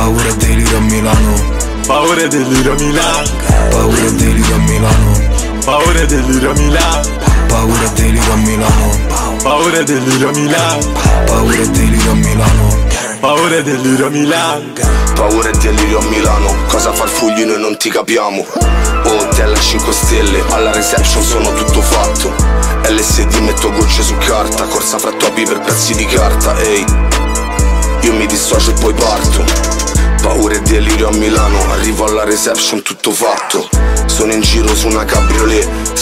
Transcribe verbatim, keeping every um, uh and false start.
Paura e delirio a Milano. Paura e delirio a Milano. Paura e delirio a Milano. Paura e delirio a Milano. Paura e delirio a Milano. Paura e delirio a Milano. Paura e delirio a Milano. Paura e delirio a Milano. Paura e delirio a Milano. Cosa farfugli noi non ti capiamo. Hotel a cinque stelle, alla reception sono tutto fatto. L S D metto gocce su carta. Corsa fra topi per pezzi di carta. Ehi, io mi dissocio e poi parto. Paura e delirio a Milano. Arrivo alla reception tutto fatto. Sono in giro su una cabriolet.